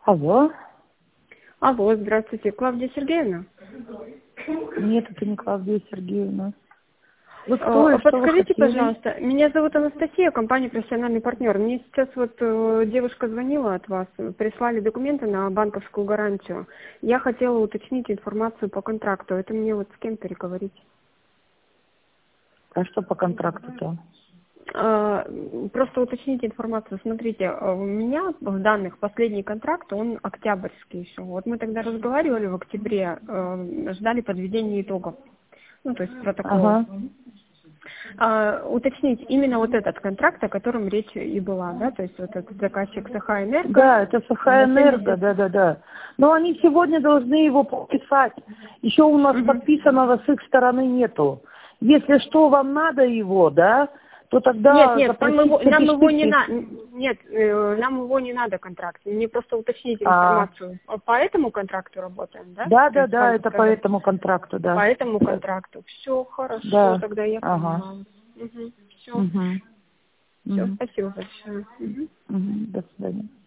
Алло. Алло, здравствуйте, Клавдия Сергеевна. Нет, это не Клавдия Сергеевна. Вы кто и что вы Подскажите, хотели? пожалуйста, меня зовут Анастасия, компания «Профессиональный партнер». Мне сейчас вот девушка звонила от вас, прислали документы на банковскую гарантию. Я хотела уточнить информацию по контракту. Это мне вот с кем переговорить? А что по контракту-то? Просто уточните информацию. Смотрите, у меня в данных последний контракт, он октябрьский еще. Вот мы тогда разговаривали в октябре, ждали подведения итогов. Ну, то есть протокола. Ага. Уточнить именно вот этот контракт, о котором речь и была, да, то есть вот этот заказчик Сахаэнерго. Да, это На Сахаэнерго, 70. да. Но они сегодня должны его подписать. Еще у нас Мгм. подписанного с их стороны нету. Если что, вам надо его, да, то Нет, тогда нет, нам его не запишите. надо. Нет, нам его не надо контракт. Мне просто уточните А, информацию. По этому контракту работаем, да? То есть да, это по банковская. этому контракту, По да. этому контракту. Все хорошо, Да, тогда я ага. понимаю. Все, Угу. все, Угу. спасибо большое. Мгм. Угу. До свидания.